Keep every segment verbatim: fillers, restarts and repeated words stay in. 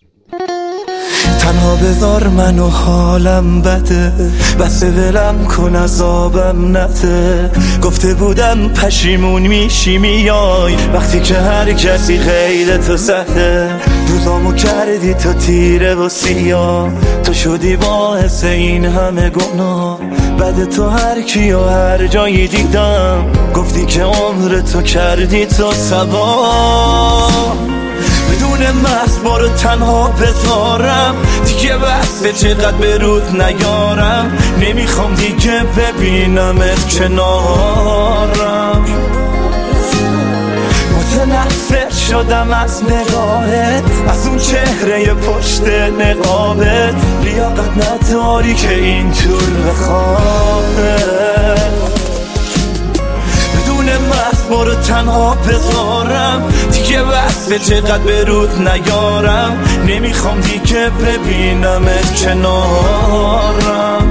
تنها بذار منو حالم بده، بس ولم کن عذابم نده. گفته بودم پشیمون میشی میای وقتی که هر کسی غیر تو زده. روزامو کردی تو تیره و سیاه، تو شدی باعث این همه گناه. بعد تو هر کی و هر جایی دیدم گفتی که عمر تو کردی تو تباه. بدون محض ما رو تنها بذارم دیگه، بسته چقدر به رود نیارم. نمیخوام دیگه ببینمت کنارم. متنفر شدم از نگاهت، از اون چهره پشت نقابت. لیاقت نداری که اینطور بخواهت. بدون محض ما رو تنها بذارم دیگه، بسته چقدر به رود نیارم. نمیخوام دیگه ببینمت کنارم.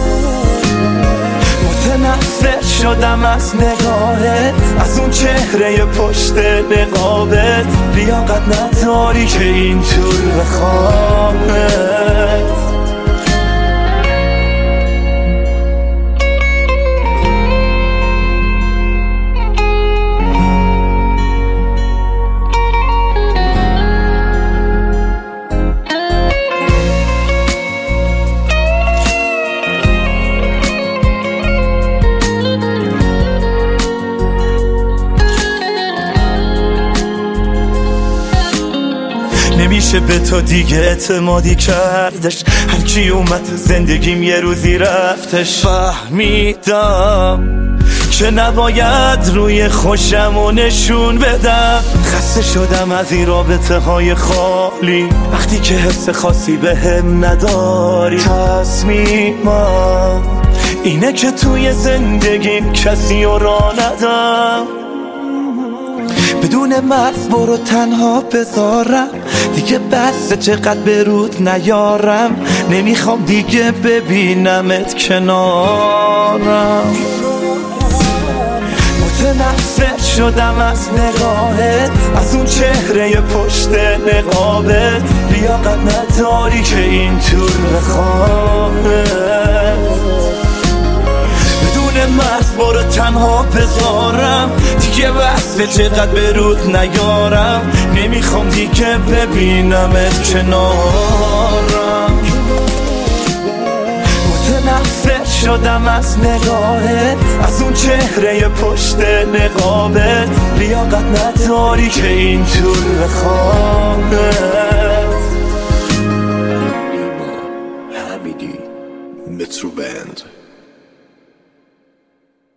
متنفر شدم از نگاهت، از اون چهره پشت نقابت. لیاقت نداری که اینطور بخواهت. نمیشه به تو دیگه اعتمادی کردش، هر کی اومد زندگیم یه روزی رفتش. فهمیدم که نباید روی خوشمو نشون بدم. خسته شدم از این رابطه های خالی، وقتی که حس خاصی به هم نداری. تصمیمم اینه که توی زندگیم کسی رو راه ندم. بدون مرز برو تنها بذارم دیگه، بسته چقدر به رود نیارم. نمیخوام دیگه ببینمت کنارم. متنفر شدم از نگاهت، از اون چهره پشت نقابت. لیاقت نداری که اینطور بخواهت. مرز برو تنها بذارم دیگه، بسته چقدر به رود نیارم. نمیخوام دیگه ببینمت کنارم. متنفر شدم از نگاهت، از اون چهره پشت نقابت. لیاقت نداری که اینطور بخواهت. حمیدی مترو بند.